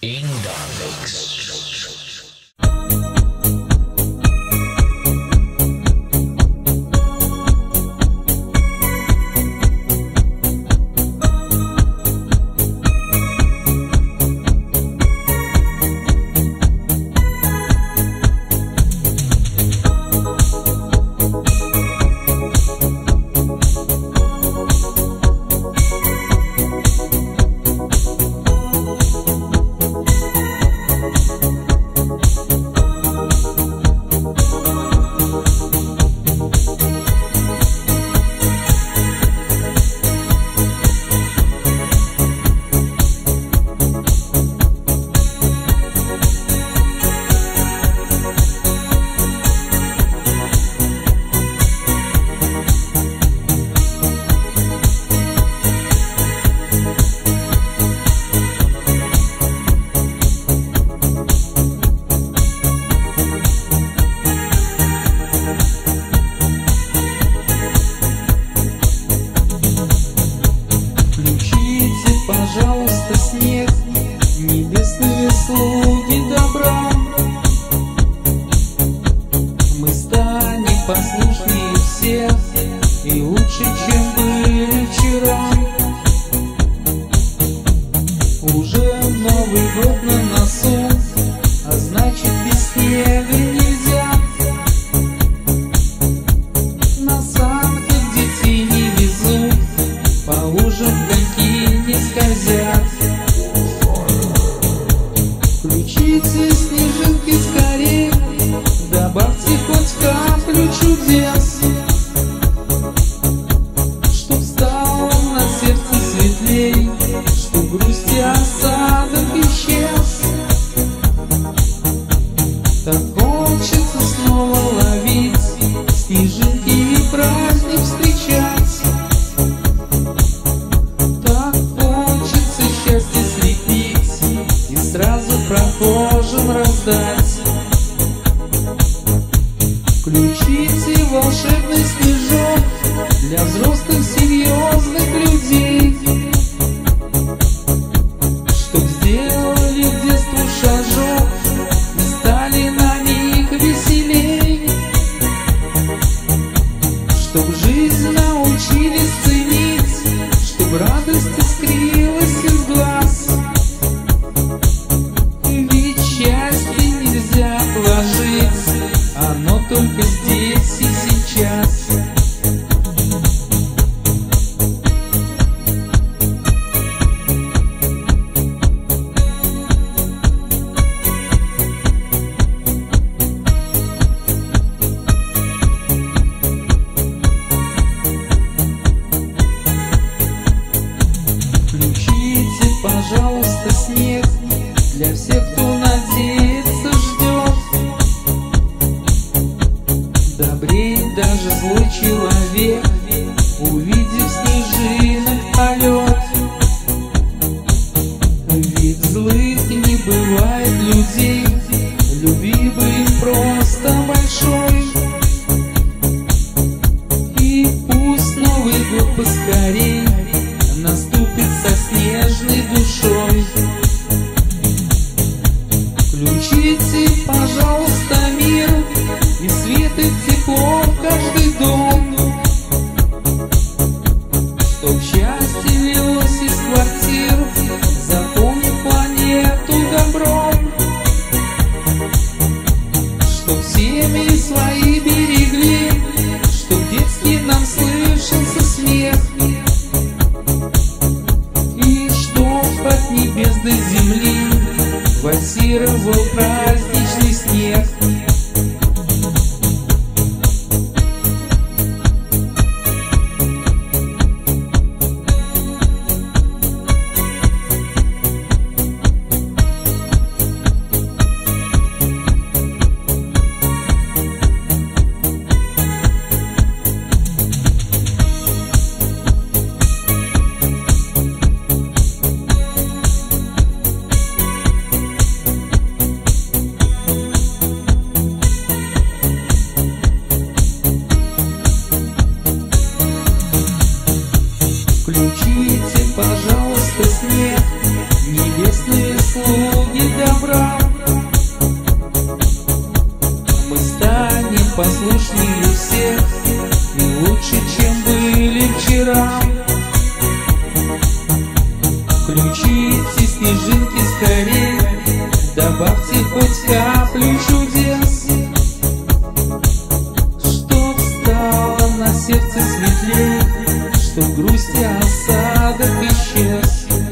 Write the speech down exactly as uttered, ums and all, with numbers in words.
Пожалуйста, снег, небесные слуги добра, мы станем послушнее всех и лучше, чем были вчера. Уже Новый год на носу, а значит без снега нельзя. На санках детей не везут, по лужам коньки не скользят. Включите снежинки скорей, добавьте хоть каплю чудес, чтоб стало на сердце светлей, чтоб грусть и осадок исчез. Так хочется снова ловить снежинки и праздник встречать. снежинки скорей, добавьте хоть каплю чудес, чтоб стало на сердце светлей, чтоб грусть и осадок исчез.